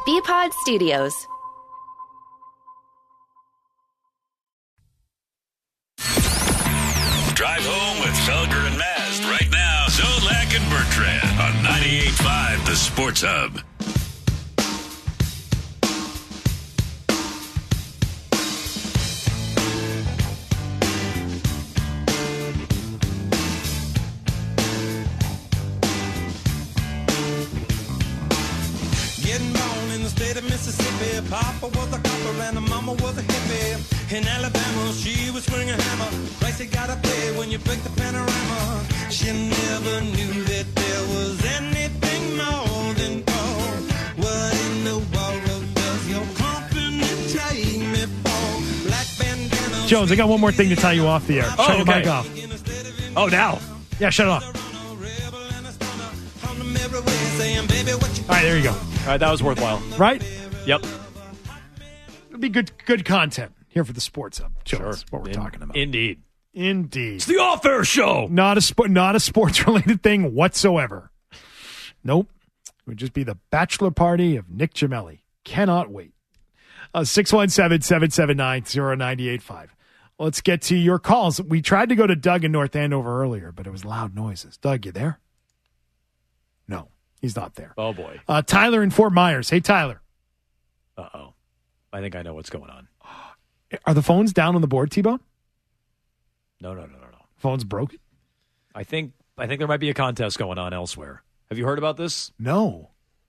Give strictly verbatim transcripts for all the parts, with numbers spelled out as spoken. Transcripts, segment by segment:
B-Pod Studios. Drive home with Felger and Mast right now. Zolak and Bertrand on ninety-eight point five The Sports Hub. Getting born in the state of Mississippi. Papa was a copper and the mama was a hippie. In Alabama, she was swinging a hammer. Price you gotta pay when you break the panorama. She never knew that there was anything more than gold. What in the world does your company take me for? Black bandana. Jones, I got one more thing to tell you off the air. Oh, Shut your okay. mic off. Oh, now. Yeah, shut it off. All right, there you go. All right, that was worthwhile. Right? Yep. It'll be good good content here for the Sports Hub. Jones, Sure. what we're In- talking about. Indeed. Indeed. It's the off-air show. Not a spo- not a sports related thing whatsoever. Nope. It would just be the bachelor party of Nick Gemelli. Cannot wait. Uh, six one seven, seven seven nine, zero nine eight five. Let's get to your calls. We tried to go to Doug in North Andover earlier, but it was loud noises. Doug, you there? No, he's not there. Oh, boy. Uh, Tyler in Fort Myers. Hey, Tyler. Uh-oh. I think I know what's going on. Are the phones down on the board, T-Bone? No, no, no, no, no. Phone's broken? I think I think there might be a contest going on elsewhere. Have you heard about this? No.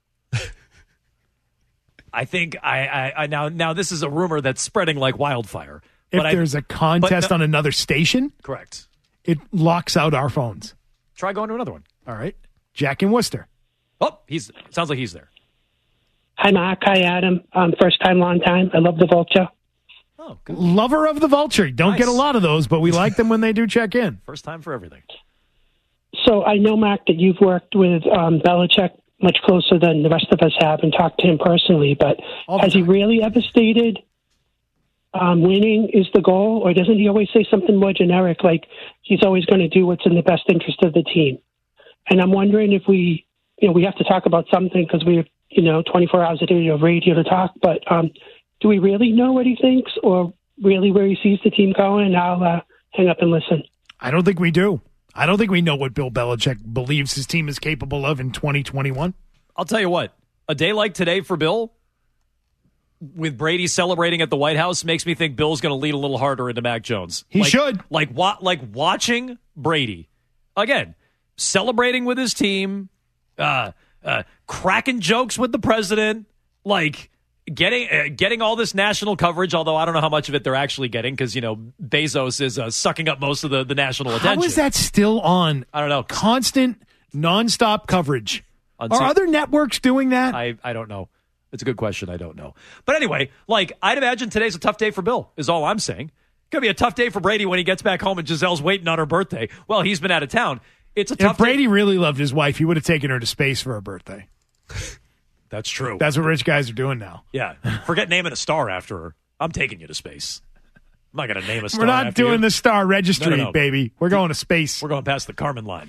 I think I, I, I now now this is a rumor that's spreading like wildfire. If But I- there's a contest no- on another station, Correct. it locks out our phones. Try going to another one. All right. Jack in Worcester. Oh, he's sounds like he's there. Hi, Mark. Hi, Adam. Um, first time, long time. I love the Vulture. Oh, good. Lover of the Vulture. Don't Nice. get a lot of those, but we like them when they do check in. First time for everything. So I know, Mark, that you've worked with um, Belichick much closer than the rest of us have and talked to him personally, but All the has he time. really ever stated um, winning is the goal, or doesn't he always say something more generic, like he's always going to do what's in the best interest of the team? And I'm wondering if we, you know, we have to talk about something because we have, you know, twenty-four hours a day of radio to talk, but um, do we really know what he thinks or really where he sees the team going? I'll uh, hang up and listen. I don't think we do. I don't think we know what Bill Belichick believes his team is capable of in twenty twenty-one. I'll tell you what, a day like today for Bill, with Brady celebrating at the White House, makes me think Bill's going to lead a little harder into Mac Jones. He like, should. Like, wa- like watching Brady, again, celebrating with his team, uh, uh, cracking jokes with the president, like getting uh, getting all this national coverage, although I don't know how much of it they're actually getting because, you know, Bezos is uh, sucking up most of the, the national attention. How is that still on? I don't know. Constant, nonstop coverage. On Are some- other networks doing that? I, I don't know. It's a good question. I don't know. But anyway, like, I'd imagine today's a tough day for Bill, is all I'm saying. Going to be a tough day for Brady when he gets back home and Giselle's waiting on her birthday. Well, he's been out of town. It's a tough if Brady day. really loved his wife, he would have taken her to space for her birthday. That's true. That's what rich guys are doing now. yeah. Forget naming a star after her. I'm taking you to space. I'm not going to name a star We're not after doing you. the star registry, No, no, no. baby. We're going to space. We're going past the Carmen line.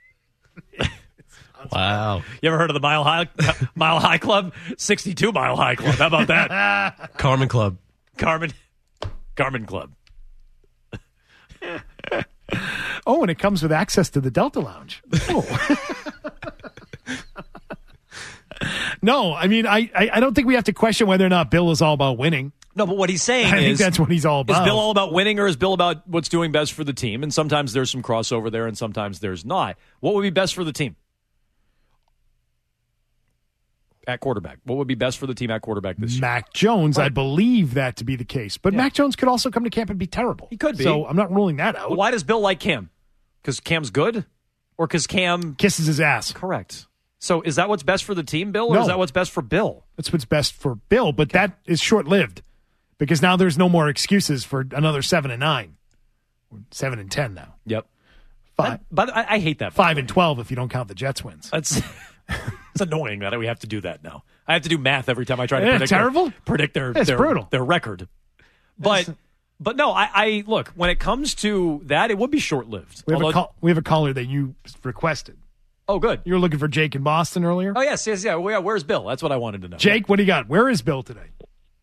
Wow. You ever heard of the Mile High Mile High Club? sixty-two Mile High Club. How about that? Carmen Club. Carmen Carmen Club. Oh, and it comes with access to the Delta Lounge. Oh. No, I mean, I, I, I don't think we have to question whether or not Bill is all about winning. No, but what he's saying I is... think that's what he's all about. Is Bill all about winning or is Bill about what's doing best for the team? And sometimes there's some crossover there and sometimes there's not. What would be best for the team? At quarterback. What would be best for the team at quarterback this year? Mac Jones, I Right. believe that to be the case. But Yeah. Mac Jones could also come to camp and be terrible. He could be. So I'm not ruling that out. Well, why does Bill like Cam? Because Cam's good? Or because Cam... Kisses his ass. Correct. So is that what's best for the team, Bill, or No. is that what's best for Bill? That's what's best for Bill, but that is short-lived because now there's no more excuses for another seven and nine, Or seven and ten now. Yep. Five, But I, I hate that. by five the and way. twelve if you don't count the Jets wins. That's it's annoying that we have to do that now. I have to do math every time I try to Yeah, predict terrible. their, predict their It's their, brutal. their record. But but no, I, I look when it comes to that, it would be short lived. We have, a call, we have a caller that you requested. Oh, good. You were looking for Jake in Boston earlier? Oh, yes, yes, yeah. Well, yeah. Where's Bill? That's what I wanted to know. Jake, what do you got? Where is Bill today?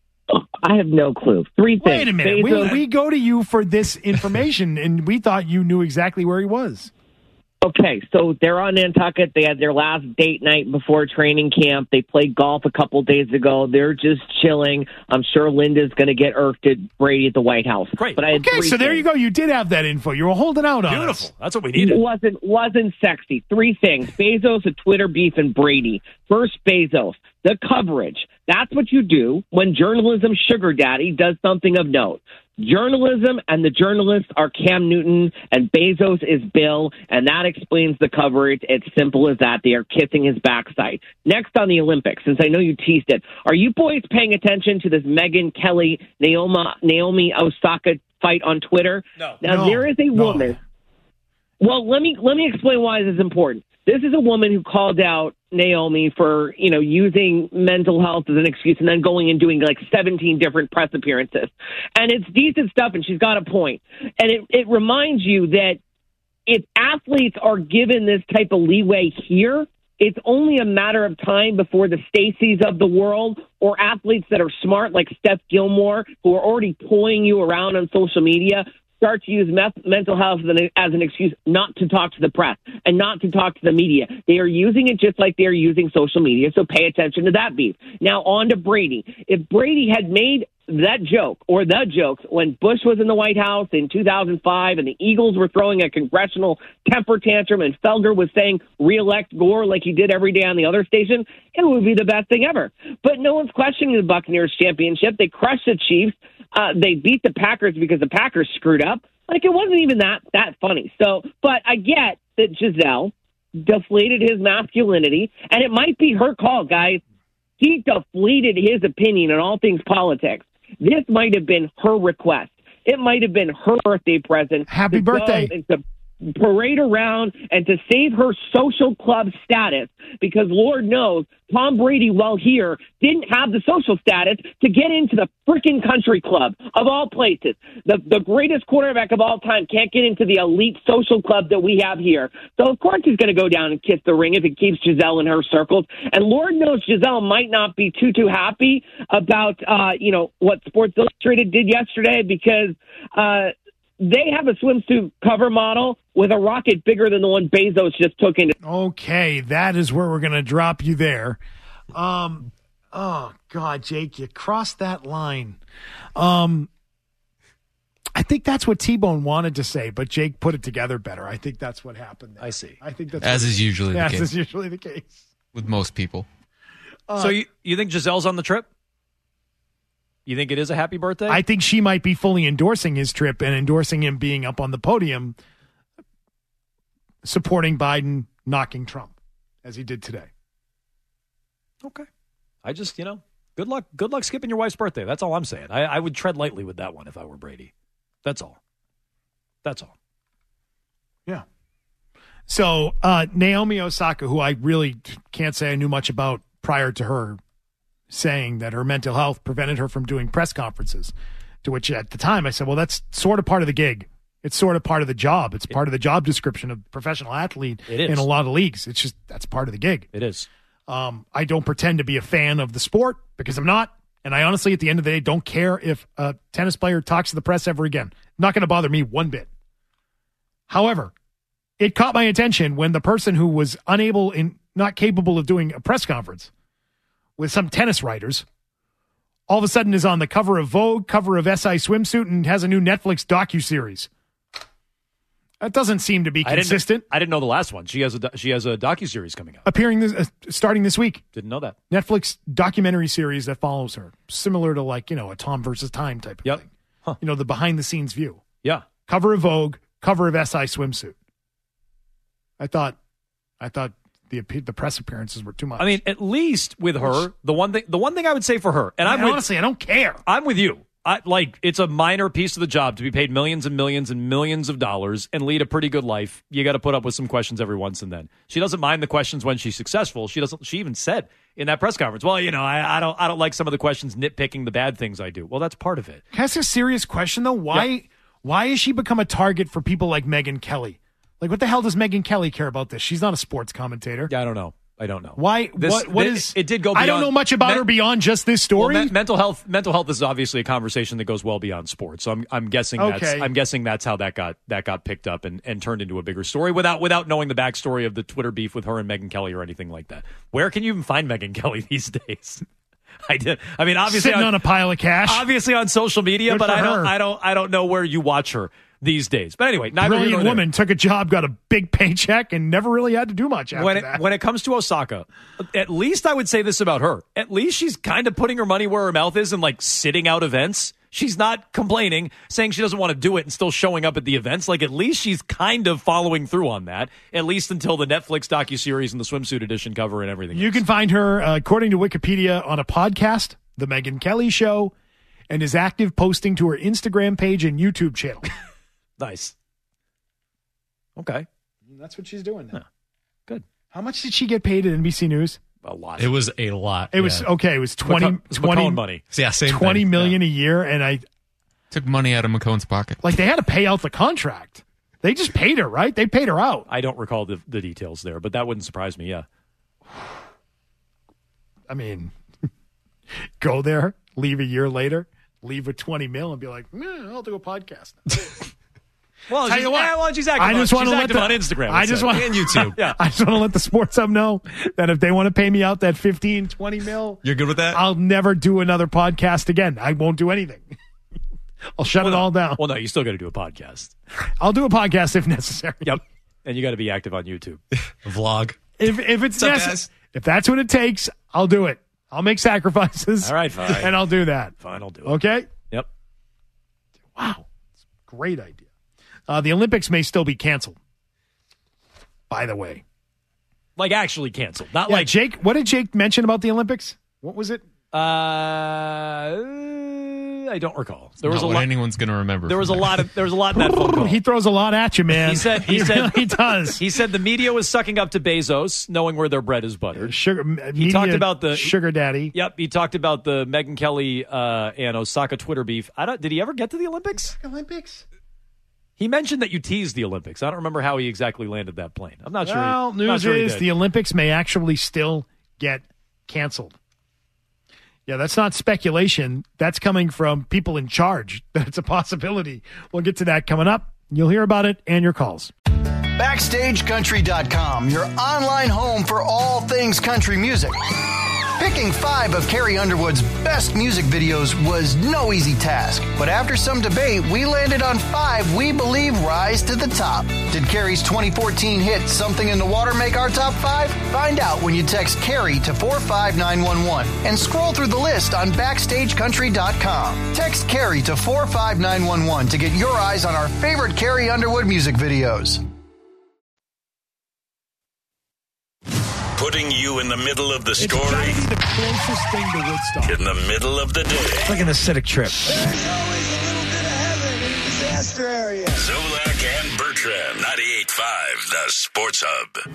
I have no clue. Three things. Wait a minute. We, we go to you for this information, and we thought you knew exactly where he was. Okay, so they're on Nantucket. They had their last date night before training camp. They played golf a couple days ago. They're just chilling. I'm sure Linda's going to get irked at Brady at the White House. Great. But I had Okay, three so there things. you go. You did have that info. You were holding out on Beautiful. us. That's what we It needed. wasn't wasn't sexy. Three things: Bezos, a Twitter beef, and Brady. First, Bezos, the coverage. That's what you do when journalism sugar daddy does something of note. Journalism and the journalists are Cam Newton and Bezos is Bill, and that explains the coverage. It's simple as that. They are kissing his backside. Next on the Olympics, since I know you teased it, are you boys paying attention to this Megyn Kelly, Naomi, Naomi Osaka fight on Twitter? No. Now, No, there is a no. woman. Well, let me let me explain why this is important. This is a woman who called out Naomi for, you know, using mental health as an excuse and then going and doing like seventeen different press appearances. And it's decent stuff, and she's got a point. And it, it reminds you that if athletes are given this type of leeway here, it's only a matter of time before the Stacys of the world or athletes that are smart like Steph Gilmore, who are already pulling you around on social media, start to use meth- mental health as an, as an excuse not to talk to the press and not to talk to the media. They are using it just like they're using social media, so pay attention to that beef. Now, on to Brady. If Brady had made that joke or the jokes when Bush was in the White House in two thousand five and the Eagles were throwing a congressional temper tantrum and Felger was saying re-elect Gore like he did every day on the other station, it would be the best thing ever. But no one's questioning the Buccaneers championship. They crushed the Chiefs. Uh, they beat the Packers because the Packers screwed up. Like, it wasn't even that that funny. So, but I get that Giselle deflated his masculinity, and it might be her call, guys. He deflated his opinion on all things politics. This might have been her request. It might have been her birthday present. Happy to birthday. Go and to parade around and to save her social club status, because Lord knows Tom Brady, while here, didn't have the social status to get into the freaking country club of all places. The the greatest quarterback of all time can't get into the elite social club that we have here. So of course he's going to go down and kiss the ring if it keeps Giselle in her circles. And Lord knows Giselle might not be too too happy about uh, you know what Sports Illustrated did yesterday, because uh, they have a swimsuit cover model with a rocket bigger than the one Bezos just took into. Okay, that is where we're going to drop you there. Um, oh, God, Jake, you crossed that line. Um, I think that's what T-Bone wanted to say, but Jake put it together better. I think that's what happened there. I see. I think that's As what, is usually the as case is usually the case. with most people. so you, you think Giselle's on the trip? You think it is a happy birthday? I think she might be fully endorsing his trip and endorsing him being up on the podium, supporting Biden, knocking Trump, as he did today. Okay. I just, you know, good luck. Good luck skipping your wife's birthday. That's all I'm saying. I, I would tread lightly with that one if I were Brady. That's all. That's all. Yeah. So uh, Naomi Osaka, who I really can't say I knew much about prior to her saying that her mental health prevented her from doing press conferences, to which at the time I said, well, that's sort of part of the gig. It's sort of part of the job. It's part of the job description of professional athlete It is. in a lot of leagues. It's just, that's part of the gig. It is. Um, I don't pretend to be a fan of the sport because I'm not. And I honestly, at the end of the day, don't care if a tennis player talks to the press ever again. Not going to bother me one bit. However, it caught my attention when the person who was unable and not capable of doing a press conference with some tennis writers all of a sudden is on the cover of Vogue, cover of S I Swimsuit, and has a new Netflix docuseries. That doesn't seem to be I didn't, consistent. I didn't know the last one. She has a do- she has a docuseries coming out. Appearing this, uh, starting this week. Didn't know that. Netflix documentary series that follows her, similar to like, you know, a Tom versus Time type of Yep. thing. Huh. You know, the behind the scenes view. Yeah. Cover of Vogue, cover of S I Swimsuit. I thought, I thought the the press appearances were too much. I mean, at least with her, the one thing the one thing I would say for her, and I'm And with, honestly, I don't care. I'm with you. I, like, it's a minor piece of the job to be paid millions and millions and millions of dollars and lead a pretty good life. You got to put up with some questions every once and then. She doesn't mind the questions when she's successful. She doesn't. She even said in that press conference, "Well, you know, I, I don't, I don't like some of the questions nitpicking the bad things I do." Well, that's part of it. Can I ask a serious question though? Why, Yeah. why has she become a target for people like Megyn Kelly? Like, what the hell does Megyn Kelly care about this? She's not a sports commentator. Yeah, I don't know. I don't know. Why? This, what? What this, is? It did go beyond. I don't know much about men, her beyond just this story. Well, me, mental health. Mental health is obviously a conversation that goes well beyond sports. So I'm, I'm guessing Okay. that's. I'm guessing that's how that got that got picked up and, and turned into a bigger story without without knowing the backstory of the Twitter beef with her and Megyn Kelly or anything like that. Where can you even find Megyn Kelly these days? I did. I mean, obviously Sitting on, on a pile of cash. Obviously on social media, Good but for I don't. her. I don't. I don't know where you watch her these days. But anyway, neither here Brilliant nor woman, took a job, got a big paycheck, and never really had to do much after when it, that. when it comes to Osaka, at least I would say this about her. At least she's kind of putting her money where her mouth is and like sitting out events. She's not complaining, saying she doesn't want to do it and still showing up at the events. Like, at least she's kind of following through on that, at least until the Netflix docuseries and the swimsuit edition cover and everything. You can find her, uh, according to Wikipedia, on a podcast, The Megyn Kelly Show, and is active posting to her Instagram page and YouTube channel. Nice. Okay. That's what she's doing now. Yeah. Good. How much did she get paid at N B C News? A lot. It was a lot. It was, yeah. okay, it was twenty, McCone, it was twenty, McCone money. Yeah, same twenty thing. million Yeah. a year, and I, Took money out of McCone's pocket. like, they had to pay out the contract. They just paid her, right? They paid her out. I don't recall the, the details there, but that wouldn't surprise me, yeah. I mean, go there, leave a year later, leave with twenty mil, and be like, eh, I'll do a podcast. Well, Tell she's, you what, yeah, well, she's active, I just on, want she's to let active the, on Instagram. I let's just say. want And YouTube. Yeah. I just want to let the sports hub know that if they want to pay me out that fifteen, twenty mil, You're good with that? I'll never do another podcast again. I won't do anything. I'll shut Well, it no. all down. Well, no, you still got to do a podcast. I'll do a podcast if necessary. Yep. And you got to be active on YouTube. Vlog. If if it's up, necessary, guys? if that's what it takes, I'll do it. I'll make sacrifices. All right, fine. And I'll do that. Fine, I'll do it. Okay? Yep. Wow. Great idea. Uh, the Olympics may still be canceled, by the way. Like actually canceled. Not Yeah, like Jake, what did Jake mention about the Olympics? What was it? uh I don't recall. There was Not a what lot anyone's going to remember. there was a from lot of there was a lot in that phone call. He throws a lot at you, man. He said he, said really does. He said the media was sucking up to Bezos, knowing where their bread is buttered. Sugar, He talked about the sugar daddy. Yep, he talked about the Megyn Kelly uh, and Osaka Twitter beef. I don't. Did he ever get to the Olympics? Olympics. He mentioned that you teased the Olympics. I don't remember how he exactly landed that plane. I'm not sure. Well, he, not news sure he is did. the Olympics may actually still get canceled. Yeah, that's not speculation. That's coming from people in charge. That's a possibility. We'll get to that coming up. You'll hear about it and your calls. Backstage Country dot com, your online home for all things country music. Picking five of Carrie Underwood's best music videos was no easy task, but after some debate, we landed on five we believe rise to the top. Did Carrie's twenty fourteen hit Something in the Water make our top five? Find out when you text Carrie to four five nine one one and scroll through the list on Backstage Country dot com. Text Carrie to four five nine one one to get your eyes on our favorite Carrie Underwood music videos. Putting you in the middle of the It's story, gotta be the closest thing to Woodstock. in the middle of the day. Like an acidic trip. Zolak and Bertrand, ninety-eight point five, the Sports Hub.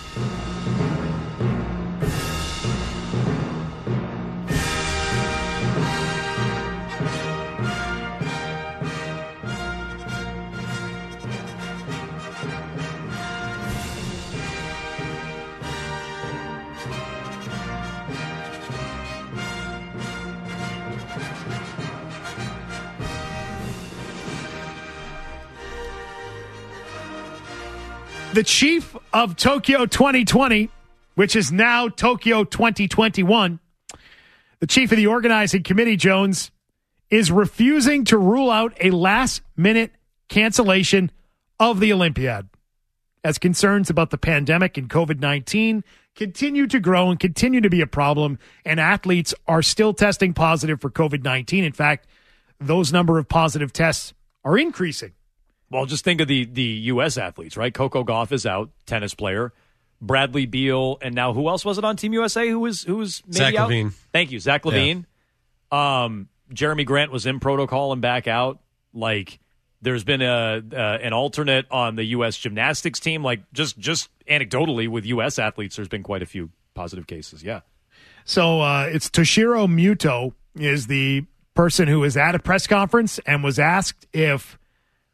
The chief of Tokyo twenty twenty, which is now Tokyo twenty twenty-one, the chief of the organizing committee, Jones, is refusing to rule out a last-minute cancellation of the Olympiad as concerns about the pandemic and COVID nineteen continue to grow and continue to be a problem, and athletes are still testing positive for COVID nineteen. In fact, those number of positive tests are increasing. Well, just think of the the U S athletes, right? Coco Gauff is out, tennis player. Bradley Beal, and now who else was it on Team U S A who was who was maybe Zach out? LaVine. Thank you, Zach LaVine. Um, Jeremy Grant was in protocol and back out. Like, there's been a uh, an alternate on the U S gymnastics team. Like, just just anecdotally with U S athletes, there's been quite a few positive cases. Yeah. So uh, it's Toshiro Muto is the person who was at a press conference and was asked if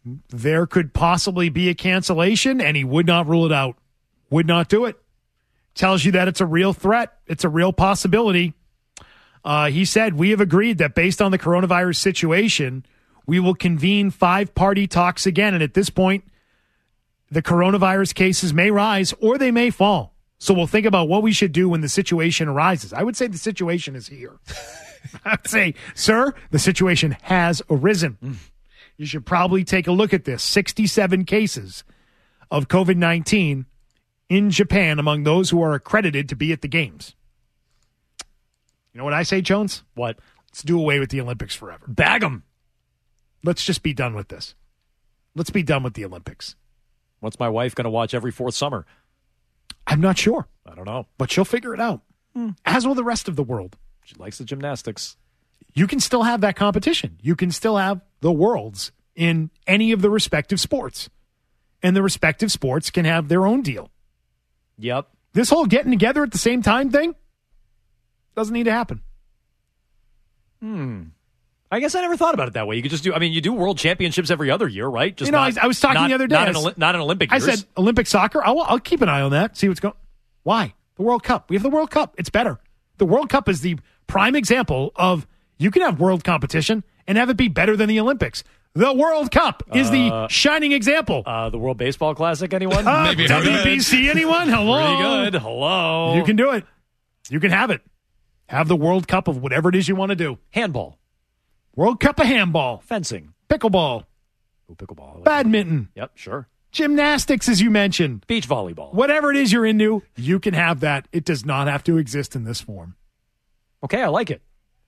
there could possibly be a cancellation, and he would not rule it out. Would not do it. Tells you that it's a real threat. It's a real possibility. Uh, he said, we have agreed that based on the coronavirus situation, we will convene five-party talks again. And at this point, the coronavirus cases may rise or they may fall. So we'll think about what we should do when the situation arises. I would say the situation is here. I would say, sir, the situation has arisen. Mm. You should probably take a look at this. sixty-seven cases of COVID nineteen in Japan among those who are accredited to be at the games. You know what I say, Jones? What? Let's do away with the Olympics forever. Bag them. Let's just be done with this. Let's be done with the Olympics. What's my wife going to watch every fourth summer? I'm not sure. I don't know. But she'll figure it out, mm. as will the rest of the world. She likes the gymnastics. You can still have that competition. You can still have the worlds in any of the respective sports. And the respective sports can have their own deal. Yep. This whole getting together at the same time thing doesn't need to happen. Hmm. I guess I never thought about it that way. You could just do, I mean, you do world championships every other year, right? Just you know, not, I, I was talking not, the other day. Not, in, not in Olympic years. I said Olympic soccer. I'll, I'll keep an eye on that, see what's going on. Why? The World Cup. We have the World Cup. It's better. The World Cup is the prime example of you can have world competition and have it be better than the Olympics. The World Cup is the uh, shining example. Uh, the World Baseball Classic, anyone? Uh, Maybe W B C, anyone? Hello. Pretty good. Hello. You can do it. You can have it. Have the World Cup of whatever it is you want to do. Handball. World Cup of handball. Fencing. Pickleball. Ooh, pickleball. Like Badminton. That. Yep, sure. Gymnastics, as you mentioned. Beach volleyball. Whatever it is you're into, you can have that. It does not have to exist in this form. Okay, I like it.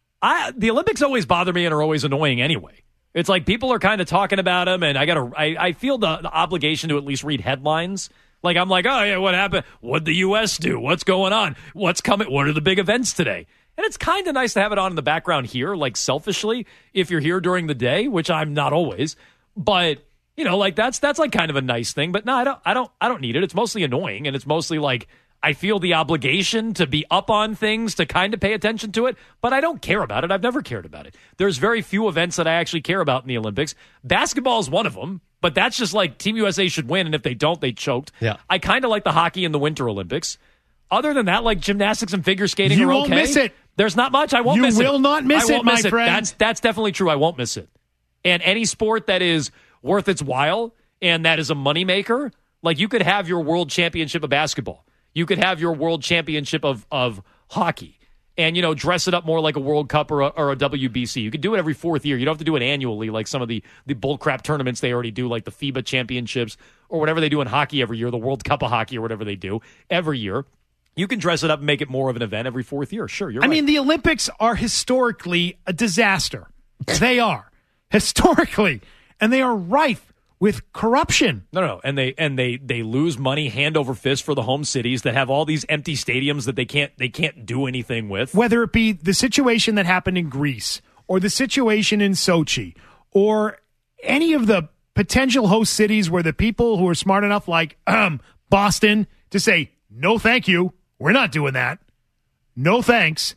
I the Olympics always bother me and are always annoying anyway. It's like people are kind of talking about them, and I gotta. I, I feel the, the obligation to at least read headlines. Like I'm like, oh yeah, what happened? What'd the U S do? What's going on? What's coming? What are the big events today? And it's kind of nice to have it on in the background here, like selfishly, if you're here during the day, which I'm not always. But you know, like that's that's like kind of a nice thing. But no, I don't. I don't. I don't need it. It's mostly annoying, and it's mostly like. I feel the obligation to be up on things, to kind of pay attention to it, but I don't care about it. I've never cared about it. There's very few events that I actually care about in the Olympics. Basketball is one of them, but that's just like Team U S A should win, and if they don't, they choked. Yeah. I kind of like the hockey in the Winter Olympics. Other than that, like gymnastics and figure skating you are won't okay. miss it. There's not much. I won't you miss it. You will not miss I it, won't my miss it. friend. That's, that's definitely true. I won't miss it. And any sport that is worth its while and that is a moneymaker, like you could have your world championship of basketball. You could have your world championship of, of hockey and, you know, dress it up more like a World Cup or a, or a W B C. You could do it every fourth year. You don't have to do it annually like some of the, the bullcrap tournaments they already do, like the FIBA championships or whatever they do in hockey every year, the World Cup of hockey or whatever they do every year. You can dress it up and make it more of an event every fourth year. Sure, you're I right. mean, the Olympics are historically a disaster. They are. Historically. And they are rife with corruption. No, no, and they and they they lose money hand over fist for the home cities that have all these empty stadiums that they can't they can't do anything with. Whether it be the situation that happened in Greece or the situation in Sochi or any of the potential host cities where the people who are smart enough like um, Boston to say, no, thank you, we're not doing that. No, thanks.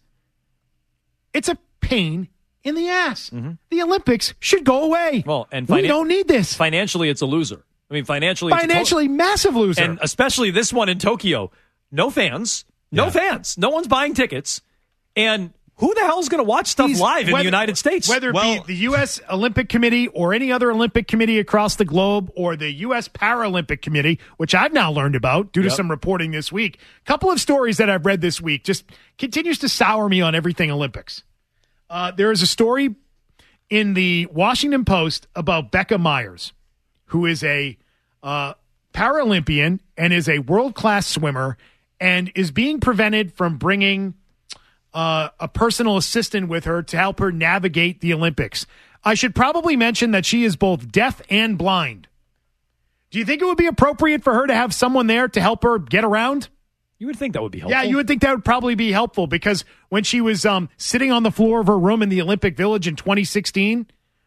It's a pain in the ass. Mm-hmm. The Olympics should go away. Well, and finan- we don't need this. Financially, it's a loser. I mean, financially, financially, it's a to- massive loser, and especially this one in Tokyo. No fans, no yeah. fans, no one's buying tickets, and who the hell is going to watch stuff These, live in whether, the United States? Whether it well, be the U S Olympic Committee or any other Olympic committee across the globe, or the U S Paralympic Committee, which I've now learned about due to yep. some reporting this week. A couple of stories that I've read this week just continues to sour me on everything Olympics. Uh, there is a story in the Washington Post about Becca Myers, who is a uh, Paralympian and is a world-class swimmer and is being prevented from bringing uh, a personal assistant with her to help her navigate the Olympics. I should probably mention that she is both deaf and blind. Do you think it would be appropriate for her to have someone there to help her get around? You would think that would be helpful. Yeah, you would think that would probably be helpful because when she was um, sitting on the floor of her room in the Olympic Village in twenty sixteen,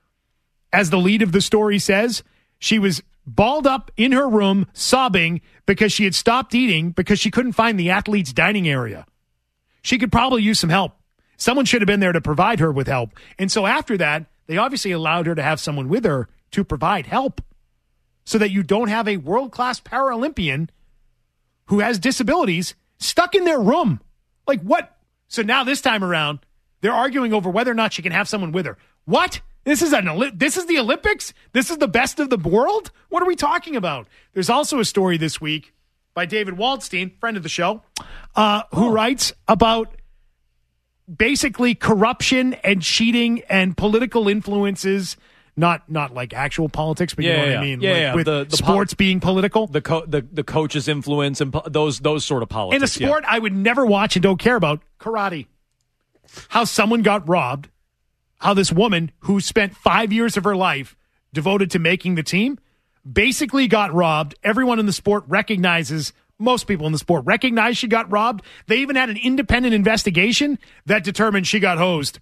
as the lead of the story says, she was balled up in her room sobbing because she had stopped eating because she couldn't find the athletes' dining area. She could probably use some help. Someone should have been there to provide her with help. And so after that, they obviously allowed her to have someone with her to provide help so that you don't have a world-class Paralympian who has disabilities stuck in their room. Like what? So now this time around, they're arguing over whether or not she can have someone with her. What? This is an Oli- this is the Olympics? This is the best of the world? What are we talking about? There's also a story this week by David Waldstein, friend of the show, uh, who oh. writes about basically corruption and cheating and political influences. Not not like actual politics, but yeah, you know yeah, what I mean? Yeah, like yeah. With the, the sports po- being political. The, co- the the coach's influence and po- those those sort of politics. In a sport yeah. I would never watch and don't care about, karate. How someone got robbed, how this woman who spent five years of her life devoted to making the team basically got robbed. Everyone in the sport recognizes, most people in the sport recognize she got robbed. They even had an independent investigation that determined she got hosed.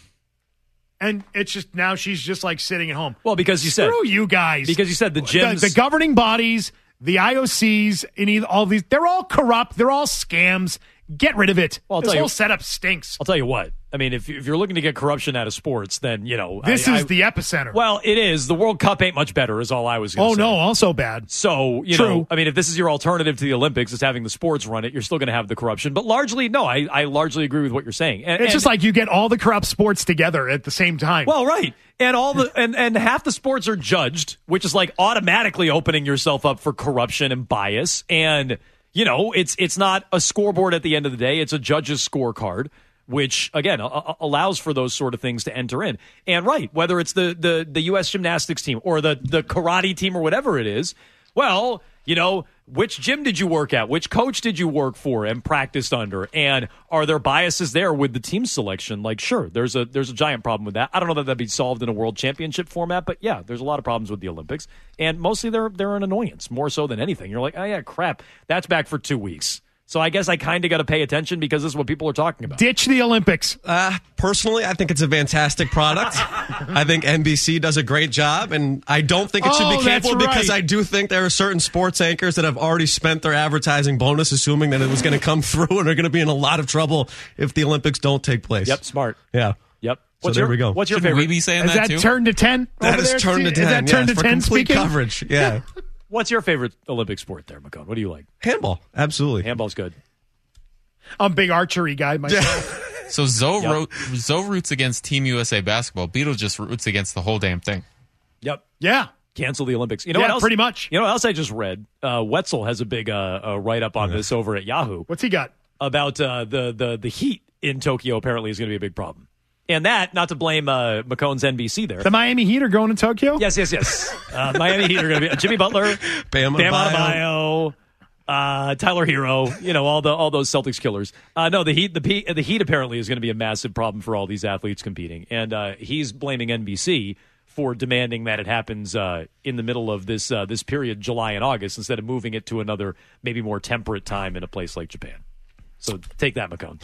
And it's just now she's just like sitting at home. Well, because you said. Screw you guys. Because you said the gyms. The, the governing bodies, the I O Cs, and either, all these, they're all corrupt. They're all scams. Get rid of it. Well, I'll this tell whole you, setup stinks. I'll tell you what. I mean, if, if you're looking to get corruption out of sports, then, you know. This I, is I, the epicenter. Well, it is. The World Cup ain't much better is all I was going to oh, say. Oh, no, also bad. So, you True. know, I mean, if this is your alternative to the Olympics, is having the sports run it, you're still going to have the corruption. But largely, no, I, I largely agree with what you're saying. And, it's and, just like you get all the corrupt sports together at the same time. Well, right. And all the and, and half the sports are judged, which is like automatically opening yourself up for corruption and bias. And, you know, it's it's not a scoreboard at the end of the day. It's a judge's scorecard, which, again, a- allows for those sort of things to enter in. And, right, whether it's the, the, the U S gymnastics team or the, the karate team or whatever it is, well, you know, which gym did you work at? Which coach did you work for and practiced under? And are there biases there with the team selection? Like, sure, there's a there's a giant problem with that. I don't know that that'd be solved in a world championship format, but yeah, there's a lot of problems with the Olympics. And mostly they're they're an annoyance, more so than anything. You're like, oh, yeah, crap, that's back for two weeks. So I guess I kind of got to pay attention because this is what people are talking about. Ditch the Olympics. Uh, personally, I think it's a fantastic product. I think N B C does a great job, and I don't think it should oh, be canceled right. because I do think there are certain sports anchors that have already spent their advertising bonus assuming that it was going to come through and are going to be in a lot of trouble if the Olympics don't take place. Yep, smart. Yeah. Yep. So What's there your, we go. What's your Shouldn't favorite? we be saying is that, that too? turned to ten? That is turned to ten. Is that turned yes, to for ten complete speaking? coverage. Yeah. What's your favorite Olympic sport there, McCone? What do you like? Handball. Absolutely. Handball's good. I'm a big archery guy myself. So Zoe, Yep. wrote, Zoe roots against Team U S A basketball. Beetle just roots against the whole damn thing. Yep. Yeah. Cancel the Olympics. You know Yeah, what else? pretty much. You know what else I just read? Uh, Wetzel has a big uh, uh, write-up on this over at Yahoo What's he got? about uh, the, the, the heat in Tokyo apparently is going to be a big problem. And that, not to blame uh, McCone's N B C there. The Miami Heat are going to Tokyo? Yes, yes, yes. Uh, Miami Heat are going to be Jimmy Butler, Bam Bam Adebayo. Adebayo, uh, Tyler Hero, you know, all the all those Celtics killers. Uh, no, the Heat, the P, the Heat apparently is going to be a massive problem for all these athletes competing, and uh, he's blaming N B C for demanding that it happens uh, in the middle of this uh, this period, July and August, instead of moving it to another maybe more temperate time in a place like Japan. So take that, McCone.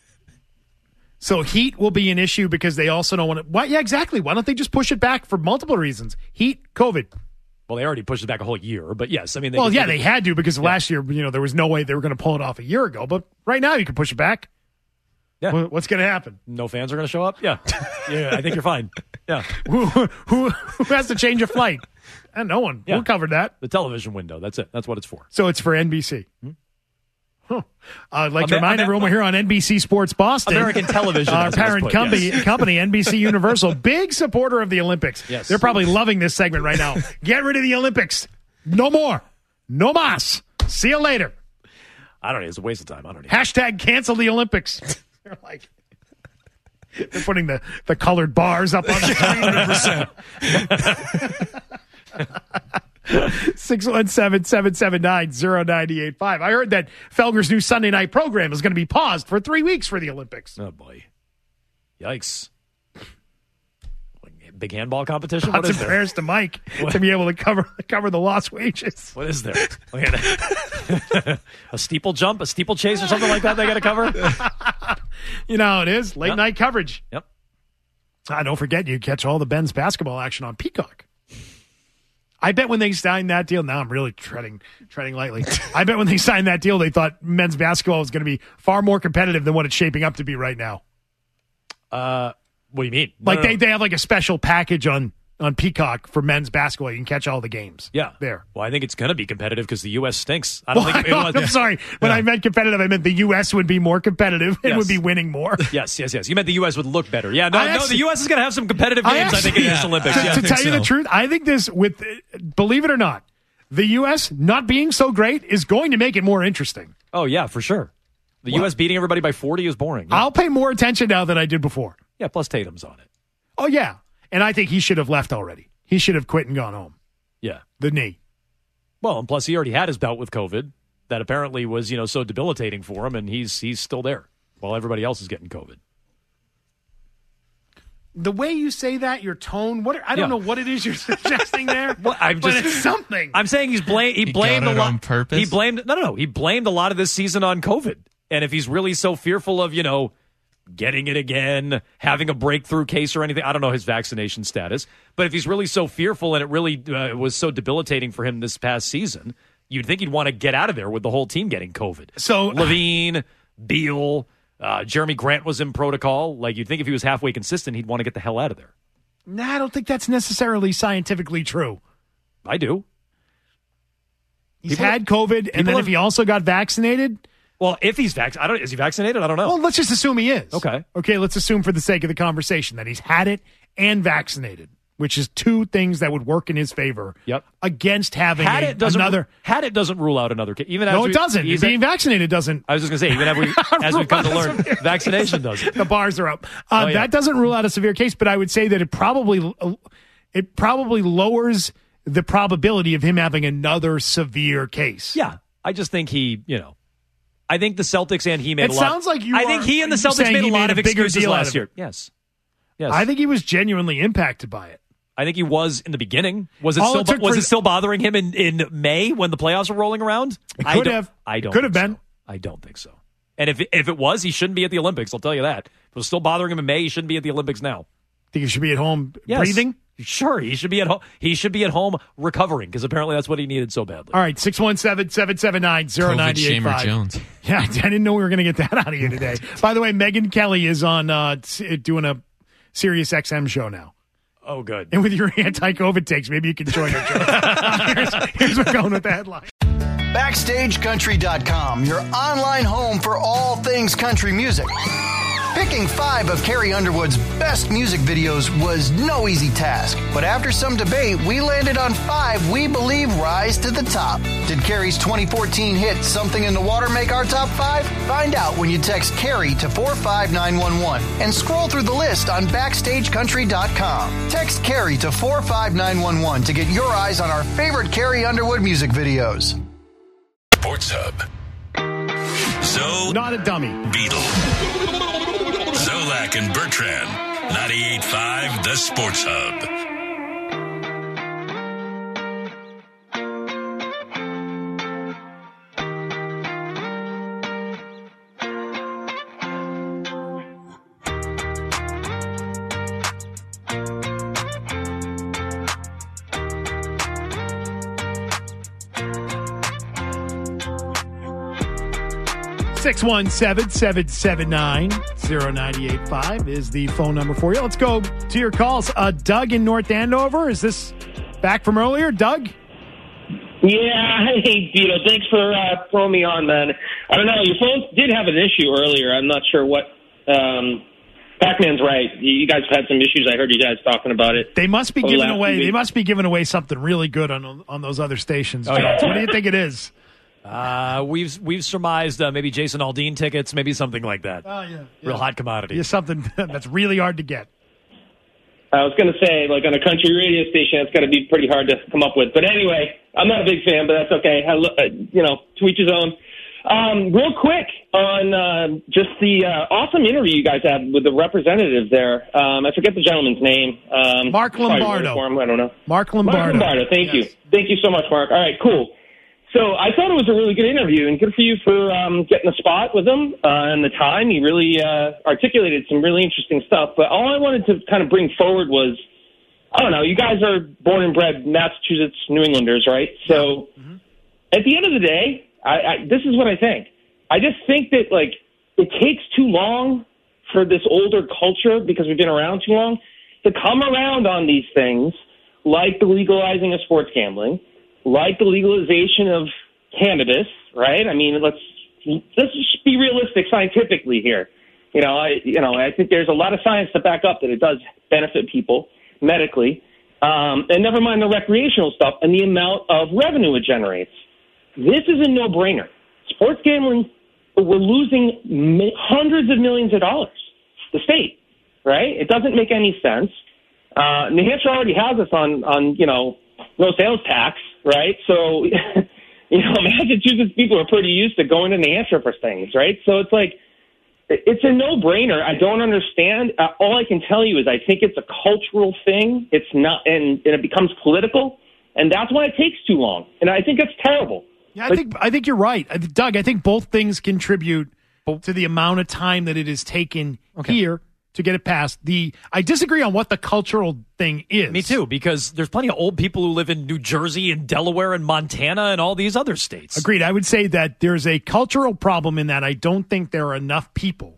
So heat will be an issue because they also don't want to. Why? Yeah, exactly. Why don't they just push it back for multiple reasons? Heat, COVID. Well, they already pushed it back a whole year, but yes, I mean, they Well, could- yeah, they they could- had to because Yeah. last year, you know, there was no way they were going to pull it off a year ago. But right now, you can push it back. Yeah. Wha- What's going to happen? No fans are going to show up. Yeah, yeah, I think you're fine. Yeah, Who, who, who has to change a flight? And no one. Yeah. We'll cover that. the television window. That's it. That's what it's for. So it's for N B C. Hmm? Huh. I'd like to Amer- remind Amer- everyone we're here on N B C Sports Boston. American television, Our as it was parent put, company, yes. company, N B C Universal, big supporter of the Olympics. Yes. They're probably loving this segment right now. Get rid of the Olympics. No more. No mas. See you later. I don't know. It's a waste of time. I don't know. Hashtag cancel the Olympics. They're like, they're putting the, the colored bars up on the screen. six one seven, seven seven nine, zero nine eight five. I heard that Felger's new Sunday night program is going to be paused for three weeks for the Olympics. Oh boy, yikes! Big handball competition. What Thoughts is and there? prayers to Mike What? to be able to cover cover the lost wages. What is there? Look at it. A steeple jump, a steeple chase, or something like that. They got to cover. You know how it is. Late Yep. night coverage. Yep. Ah, don't forget, you catch all the Ben's basketball action on Peacock. I bet when they signed that deal, now I'm really treading treading lightly. I bet when they signed that deal, they thought men's basketball was going to be far more competitive than what it's shaping up to be right now. Uh, what do you mean? No, Like no, they, no. they have like a special package on on Peacock for men's basketball. You can catch all the games. Yeah. There. Well, I think it's going to be competitive because the U S stinks. I don't Well, think it was. I'm sorry. When Yeah. I meant competitive, I meant the U S would be more competitive and Yes. would be winning more. Yes, yes, yes. You meant the U S would look better. Yeah, no, I no. actually- The U S is going to have some competitive I games, I, think, in actually- this Olympics. To, Yeah. to think tell you the so. truth, I think this, with believe it or not, the U S not being so great is going to make it more interesting. Oh, yeah, for sure. The Well- U S beating everybody by forty is boring. Yeah. I'll pay more attention now than I did before. yeah, plus Tatum's on it. Oh, yeah. And I think he should have left already. He should have quit and gone home. Yeah. The knee. Well, and plus he already had his bout with COVID that apparently was, you know, so debilitating for him, and he's he's still there while everybody else is getting COVID. The way you say that, your tone, what I don't Yeah. know what it is you're suggesting there. Well, I'm but just it's something. I'm saying he's blame he He blamed got a it lot on purpose? He blamed no no no he blamed a lot of this season on COVID. And if he's really so fearful of, you know, getting it again, having a breakthrough case or anything, I don't know his vaccination status, but if he's really so fearful and it really uh, was so debilitating for him this past season, you'd think he'd want to get out of there with the whole team getting COVID. So- Levine, Beal, uh, Jeremy Grant was in protocol. Like, you'd think if he was halfway consistent, he'd want to get the hell out of there. Nah, I don't think that's necessarily scientifically true. I do. He's People- had COVID, and people then have- if he also got vaccinated, Well, if he's vac- I don't. Is he vaccinated? I don't know. well, let's just assume he is. Okay. Okay, let's assume for the sake of the conversation that he's had it and vaccinated, which is two things that would work in his favor. Yep. Against having had a- it doesn't another. had it doesn't rule out another case. Even No, as it we- doesn't. even- Being vaccinated doesn't. I was just going to say, even as, we, as we've come to learn, vaccination doesn't. The bars are up. Uh, Oh, yeah. That doesn't rule out a severe case, but I would say that it probably it probably lowers the probability of him having another severe case. Yeah, I just think he, you know, I think the Celtics and he made It a lot. sounds like you I are think he and the Celtics saying made a he lot made of a bigger excuses deal out last of year. it. Yes, yes. I think he was genuinely impacted by it. I think he was in the beginning. Was it All still it took was for- it still bothering him in, in May when the playoffs were rolling around? It I could don't- have. I don't. Could have think been. so. I don't think so. And if if it was, he shouldn't be at the Olympics. I'll tell you that. If it was still bothering him in May, he shouldn't be at the Olympics now. Think he should be at home Yes. breathing? Sure, he should be at home. He should be at home recovering because apparently that's what he needed so badly. All right, six one seven, seven seven nine, zero nine COVID eight Shamer five. Jones. Yeah, I didn't know we were going to get that out of you today. By the way, Megyn Kelly is on uh, t- doing a Sirius X M show now. Oh, good. And with your anti-COVID takes, maybe you can join her. uh, here's, here's what's going with the headline. Backstage Country dot com, your online home for all things country music. Picking five of Carrie Underwood's best music videos was no easy task, but after some debate, we landed on five we believe rise to the top. Did Carrie's twenty fourteen hit Something in the Water make our top five? Find out when you text Carrie to four five nine one one and scroll through the list on Backstage Country dot com. Text Carrie to four five nine one one to get your eyes on our favorite Carrie Underwood music videos. Sports Hub. Zoe Not a dummy. Beetle. Zolak and Bertrand. ninety-eight point five The Sports Hub. six one seven, seven seven nine, zero nine eight five is the phone number for you. Let's go to your calls. Uh, Doug in North Andover. Is this back from earlier? Doug? Yeah, hey, Beetle. Thanks for uh, throwing me on, man. I don't know. Your phone did have an issue earlier. I'm not sure what. Um, Pac-Man's right. You guys have had some issues. I heard you guys talking about it. They must be over giving last away. week. They must be giving away something really good on on those other stations. Oh, yeah. Jones. What do you think it is? Uh, we've we've surmised uh, maybe Jason Aldean tickets, maybe something like that. Oh yeah, Real hot commodity. Yeah, something that's really hard to get. I was going to say, like on a country radio station, it's got to be pretty hard to come up with. But anyway, I'm not a big fan, but that's okay. I, lo- uh, you know, to each his own. Um, real quick on uh, just the uh, awesome interview you guys had with the representative there. Um, I forget the gentleman's name. Um, Mark probably Lombardo. for him, I don't know. Mark Lombardo. Mark Lombardo. Thank Yes. you. Thank you so much, Mark. All right, cool. So I thought it was a really good interview, and good for you for um, getting the spot with him uh, and the time. He really uh, articulated some really interesting stuff. But all I wanted to kind of bring forward was, I don't know, you guys are born and bred Massachusetts New Englanders, right? So mm-hmm. at the end of the day, I, I, this is what I think. I just think that, like, it takes too long for this older culture, because we've been around too long, to come around on these things like the legalizing of sports gambling, like the legalization of cannabis, right? I mean, let's let's just be realistic scientifically here. You know, I you know I think there's a lot of science to back up that it does benefit people medically, um, and never mind the recreational stuff and the amount of revenue it generates. This is a no-brainer. Sports gambling, we're losing mi- hundreds of millions of dollars. The state, right? It doesn't make any sense. Uh, New Hampshire already has us on, on, you know, no sales tax, right? So, you know, Massachusetts people are pretty used to going to New Hampshire for things, right? So it's like, it's a no-brainer. I don't understand. Uh, all I can tell you is I think it's a cultural thing. It's not, and, and it becomes political, and that's why it takes too long. And I think it's terrible. Yeah, I think I think you're right, uh, Doug. I think both things contribute to the amount of time that it has taken okay. here to get it passed. The I disagree on what the cultural thing is. Me too, because there's plenty of old people who live in New Jersey and Delaware and Montana and all these other states. Agreed. I would say that there's a cultural problem in that I don't think there are enough people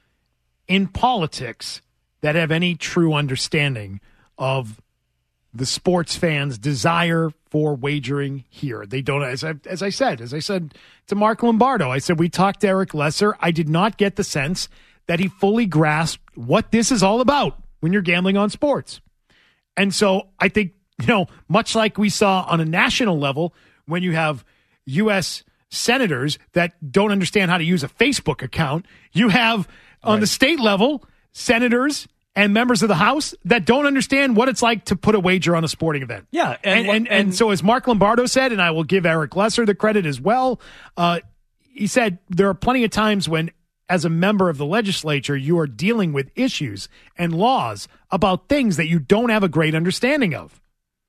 in politics that have any true understanding of the sports fans' desire for wagering here. They don't, as I, as I said, as I said to Mark Lombardo, I said, we talked to Eric Lesser. I did not get the sense that he fully grasped what this is all about when you're gambling on sports. And so I think, you know, much like we saw on a national level when you have U S senators that don't understand how to use a Facebook account, you have on right. the state level senators and members of the House that don't understand what it's like to put a wager on a sporting event. Yeah. And, and, and, and so as Mark Lombardo said, and I will give Eric Lesser the credit as well, uh, he said there are plenty of times when, as a member of the legislature, you are dealing with issues and laws about things that you don't have a great understanding of.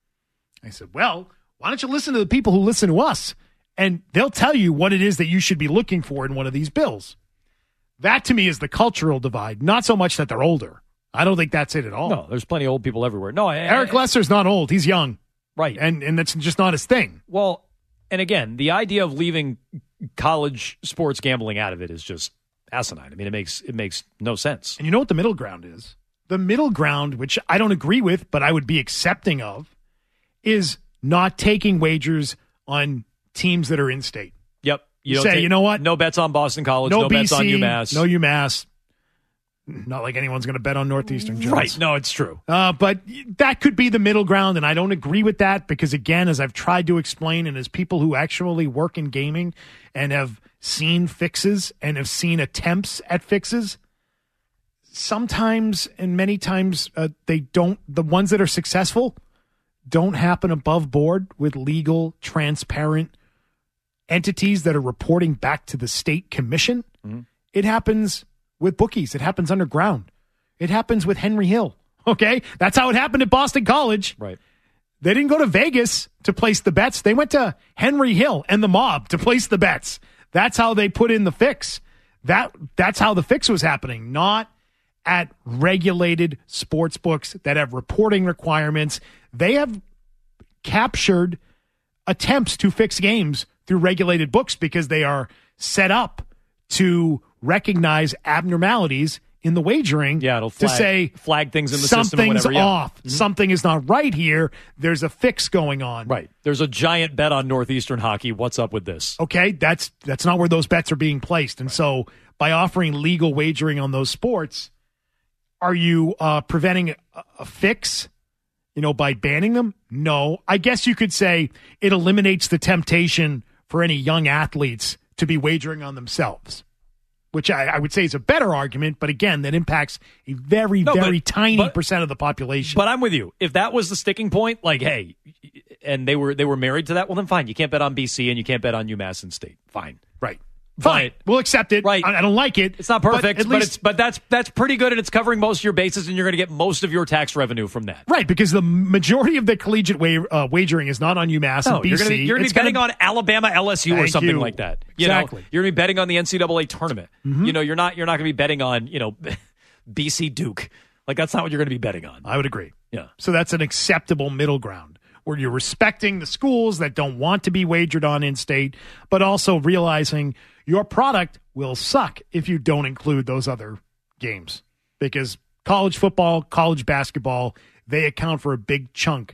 I said, well, why don't you listen to the people who listen to us? And they'll tell you what it is that you should be looking for in one of these bills. That, to me, is the cultural divide, not so much that they're older. I don't think that's it at all. No, there's plenty of old people everywhere. No, I, Eric I, Lesser's not old. He's young. Right. And and that's just not his thing. Well, and again, the idea of leaving college sports gambling out of it is just asinine. I mean, it makes it makes no sense. And you know what the middle ground is? The middle ground, which I don't agree with, but I would be accepting of, is not taking wagers on teams that are in state. Yep. You, you don't say, take, you know what? No bets on Boston College. No, no B C, bets on UMass. No UMass. Not like anyone's going to bet on Northeastern Jones. Right. No, it's true. Uh, but that could be the middle ground, and I don't agree with that because, again, as I've tried to explain, and as people who actually work in gaming and have seen fixes and have seen attempts at fixes, sometimes and many times uh, they don't, the ones that are successful don't happen above board with legal, transparent entities that are reporting back to the state commission. Mm-hmm. It happens with bookies. It happens underground. It happens with Henry Hill. Okay? That's how it happened at Boston College. Right. They didn't go to Vegas to place the bets. They went to Henry Hill and the mob to place the bets. That's how they put in the fix. That That's how the fix was happening, not at regulated sports books that have reporting requirements. They have captured attempts to fix games through regulated books because they are set up to recognize abnormalities in the wagering. Yeah, it'll flag, to say flag things in the system. Something's whatever, yeah. off. Mm-hmm. Something is not right here. There's a fix going on. Right. There's a giant bet on Northeastern hockey. What's up with this? Okay, that's that's not where those bets are being placed. And right. so by offering legal wagering on those sports, are you uh, preventing a, a fix, you know, by banning them? No. I guess you could say it eliminates the temptation for any young athletes to be wagering on themselves, which I, I would say is a better argument. But again, that impacts a very, no, very but, tiny but, percent of the population. But I'm with you. If that was the sticking point, like, hey, and they were they were married to that, well, then fine. You can't bet on B C and you can't bet on UMass and State. Fine. Right. Fine. But, we'll accept it. Right. I, I don't like it. It's not perfect, but, but, least, it's, but that's that's pretty good, and it's covering most of your bases, and you're going to get most of your tax revenue from that. Right, because the majority of the collegiate wa- uh, wagering is not on UMass no, and B C. You're going to be it's betting gonna... on Alabama, L S U, Thank or something you. like that. You exactly. know, you're going to be betting on the N C double A tournament. Mm-hmm. You know, you're not you're not going to be betting on, you know, B C Duke. Like, that's not what you're going to be betting on. I would agree. Yeah. So that's an acceptable middle ground, where you're respecting the schools that don't want to be wagered on in-state, but also realizing your product will suck if you don't include those other games. Because college football, college basketball, they account for a big chunk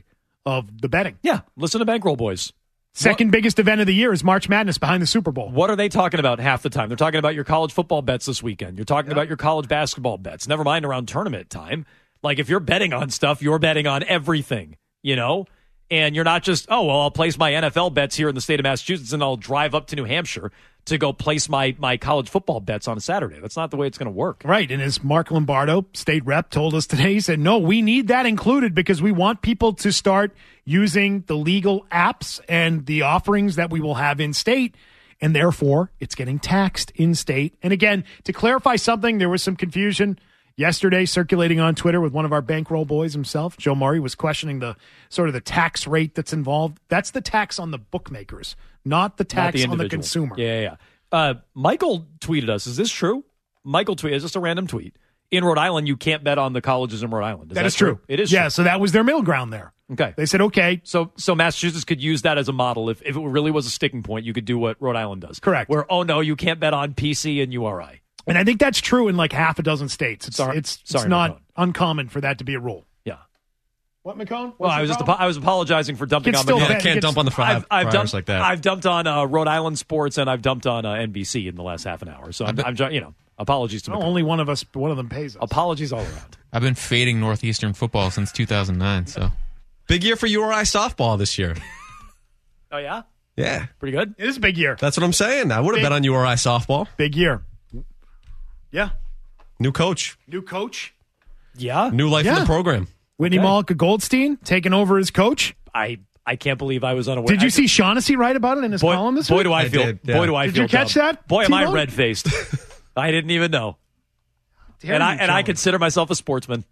of the betting. Yeah, listen to Bankroll Boys. Second what? biggest event of the year is March Madness behind the Super Bowl. What are they talking about half the time? They're talking about your college football bets this weekend. You're talking yeah. about your college basketball bets. Never mind around tournament time. Like, if you're betting on stuff, you're betting on everything, you know? And you're not just, oh, well, I'll place my N F L bets here in the state of Massachusetts and I'll drive up to New Hampshire to go place my, my college football bets on a Saturday. That's not the way it's going to work. Right. And as Mark Lombardo, state rep, told us today, he said, no, we need that included because we want people to start using the legal apps and the offerings that we will have in state. And therefore, it's getting taxed in state. And again, to clarify something, there was some confusion yesterday circulating on Twitter with one of our Bankroll boys himself. Joe Murray was questioning the sort of the tax rate that's involved. That's the tax on the bookmakers, not the tax not the on the consumer. Yeah, yeah, yeah. Uh, Michael tweeted us. Is this true? Michael tweeted. It's just a random tweet. In Rhode Island, you can't bet on the colleges in Rhode Island. Is that, that is true. true. It is Yeah, true. so that was their middle ground there. Okay. They said, okay. So so Massachusetts could use that as a model. If, if it really was a sticking point, you could do what Rhode Island does. Correct. Where, oh, no, you can't bet on P C and U R I. And I think that's true in like half a dozen states. It's sorry, it's, sorry, it's not McCone. uncommon for that to be a rule. Yeah. What, McCone? What's well, I was just problem? I was apologizing for dumping It's on still McCone. bad. Can't It's- dump on the five I've, I've dumped like that. I've dumped on uh, Rhode Island sports and I've dumped on uh, N B C in the last half an hour. So I'm, I'm you know apologies to Well, McCone. only one of us, one of them pays us. Apologies all around. I've been fading Northeastern football since two thousand nine. So big year for U R I softball this year. Oh yeah, Yeah, pretty good. It is a big year. that's what I'm saying. I would have Big- bet on U R I softball. Big year. Yeah. New coach, New coach. Yeah, new life in Yeah. the program. Whitney Okay. Malika Goldstein taking over as coach. I I can't believe I was unaware. Did you I, see Shaughnessy write about it in his Boy, column this boy week? do I, I feel. did, yeah. Boy do I Did feel. you catch dumb. that, Boy, am I T-Bone? red faced. I didn't even know. Dare and I you, and I John. consider myself a sportsman.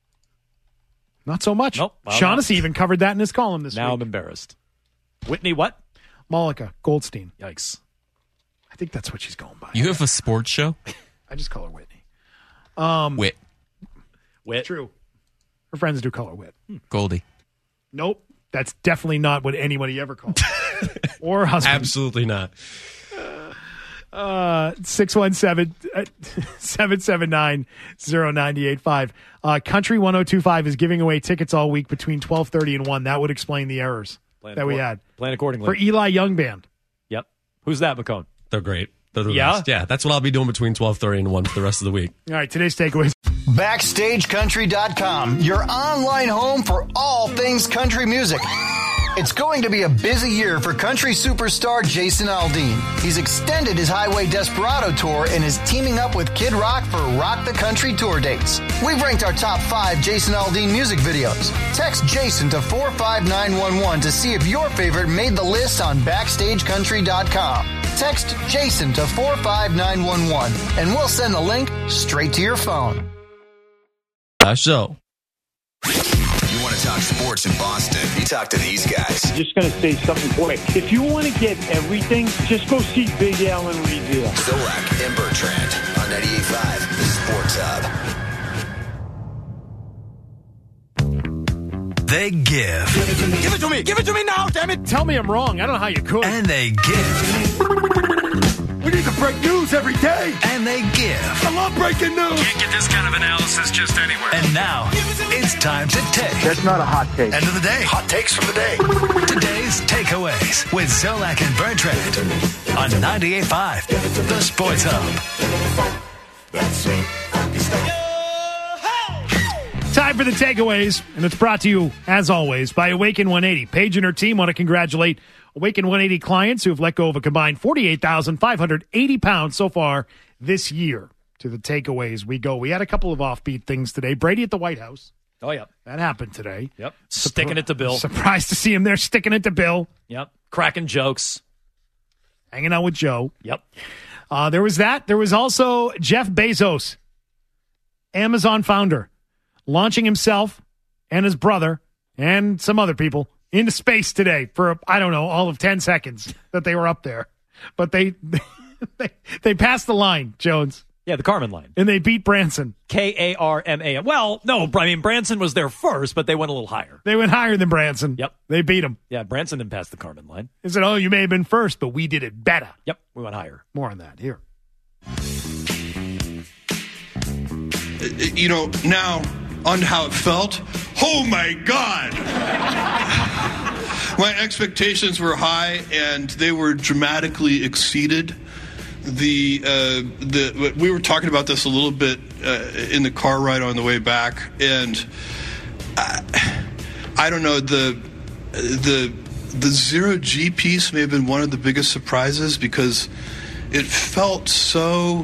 Not so much. Nope, well, Shaughnessy even covered that in his column this Now I'm week. embarrassed. Whitney, what? Malika Goldstein. Yikes. I think that's what she's going by. you have a sports show? I just call her Whitney. Um, Wit. Wit. True. Her friends do call her Whit. Goldie. Nope. That's definitely not what anybody ever calls her. Or husband. Absolutely not. Uh, six one seven, seven seven nine, zero nine eight five. Uh, Country one oh two five is giving away tickets all week between twelve thirty and one. That would explain the errors Plan that we accord- had. Plan accordingly. For Eli Young Band. Yep. Who's that, McCone? They're great. They're the Yeah? best. Yeah, that's what I'll be doing between twelve thirty and one for the rest of the week. All right, today's takeaways. Backstage Country dot com, your online home for all things country music. It's going to be a busy year for country superstar Jason Aldean. He's extended his Highway Desperado tour and is teaming up with Kid Rock for Rock the Country tour dates. We've ranked our top five Jason Aldean music videos. Text Jason to four five nine one one to see if your favorite made the list on Backstage Country dot com. Text Jason to four five nine one one and we'll send the link straight to your phone. Uh, so, You want to talk sports in Boston? You talk to these guys. Just going to say something quick. If you want to get everything, just go see Big Al and Reveal. Zolak and Bertrand on ninety-eight point five, the Sports Hub. They give. Give it to me. Give it to me. Give it to me now, damn it. Tell me I'm wrong. I don't know how you could. And they give. We need to break news every day. And they give. I love breaking news. Can't get this kind of analysis just anywhere. And now, it's time to take. That's not a hot take. End of the day. Hot takes from the day. Today's takeaways with Zolak and Bertrand on ninety-eight point five, the Sports Hub. Time for the takeaways, and it's brought to you, as always, by Awaken one eighty. Paige and her team want to congratulate Awaken one eighty clients who have let go of a combined forty-eight thousand five hundred eighty pounds so far this year. To the takeaways we go. We had a couple of offbeat things today. Brady at the White House. Oh, yeah. That happened today. Yep. Sticking it to Bill. Surprised to see him there sticking it to Bill. Yep. Cracking jokes. Hanging out with Joe. Yep. Uh, there was that. There was also Jeff Bezos, Amazon founder, launching himself and his brother and some other people into space today for, I don't know, all of ten seconds that they were up there. But they they, they passed the line, Jones. Yeah, the Carmen line. And they beat Branson. K A R M A N. Well, no, I mean, Branson was there first, but they went a little higher. They went higher than Branson. Yep. They beat him. Yeah, Branson didn't pass the Carmen line. They said, oh, you may have been first, but we did it better. Yep, we went higher. More on that here. You know, now on how it felt, oh my God! My expectations were high, and they were dramatically exceeded. The uh, the we were talking about this a little bit uh, in the car ride on the way back, and I, I don't know, the the the zero G piece may have been one of the biggest surprises because it felt so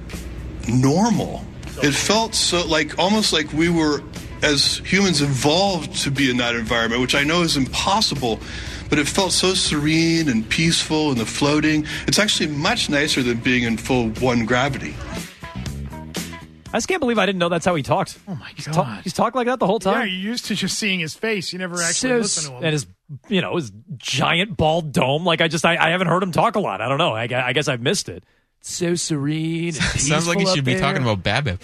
normal. It felt so like almost like we were, as humans, evolved to be in that environment, which I know is impossible, but it felt so serene and peaceful and the floating. It's actually much nicer than being in full one gravity. I just can't believe I didn't know that's how he talked. Oh, my he's God. Ta- he's talked like that the whole time? Yeah, you're used to just seeing his face. You never actually So- listen to him. And his, you know, his giant bald dome. Like, I just, I, I haven't heard him talk a lot. I don't know. I, gu- I guess I've missed it. So serene. And Sounds like he peaceful should up be there. talking about BABIP.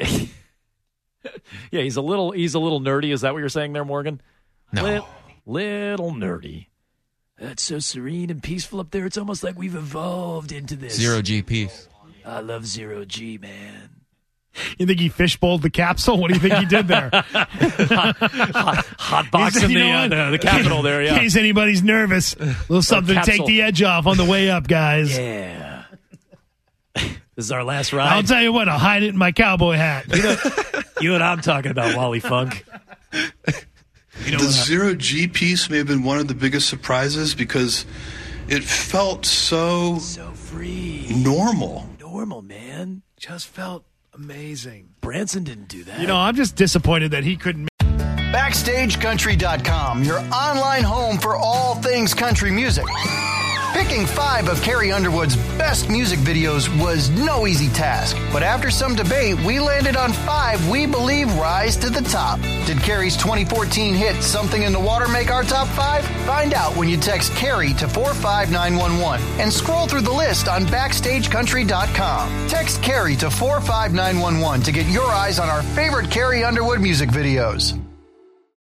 Yeah, he's a little, he's a little nerdy. Is that what you're saying there, Morgan? No. Lit- little nerdy. That's so serene and peaceful up there. It's almost like we've evolved into this. Zero G piece. I love zero G, man. You think he fishbowled the capsule? What do you think he did there? hot, hot, hot box in You the, know uh, what? the the Capitol there, yeah. In case anybody's nervous, a little something to take capsule. the edge off on the way up, guys. Yeah. This is our last ride. I'll tell you what, I'll hide it in my cowboy hat. You know, you know what I'm talking about, Wally Funk. You know, the zero G piece may have been one of the biggest surprises because it felt so so free, normal. Normal, man. Just felt amazing. Branson didn't do that. You know, I'm just disappointed that he couldn't. Backstage Country dot com, your online home for all things country music. Picking five of Carrie Underwood's best music videos was no easy task, but after some debate, we landed on five we believe rise to the top. Did Carrie's twenty fourteen hit Something in the Water make our top five? Find out when you text Carrie to four five nine one one and scroll through the list on Backstage Country dot com. Text Carrie to four five nine one one to get your eyes on our favorite Carrie Underwood music videos.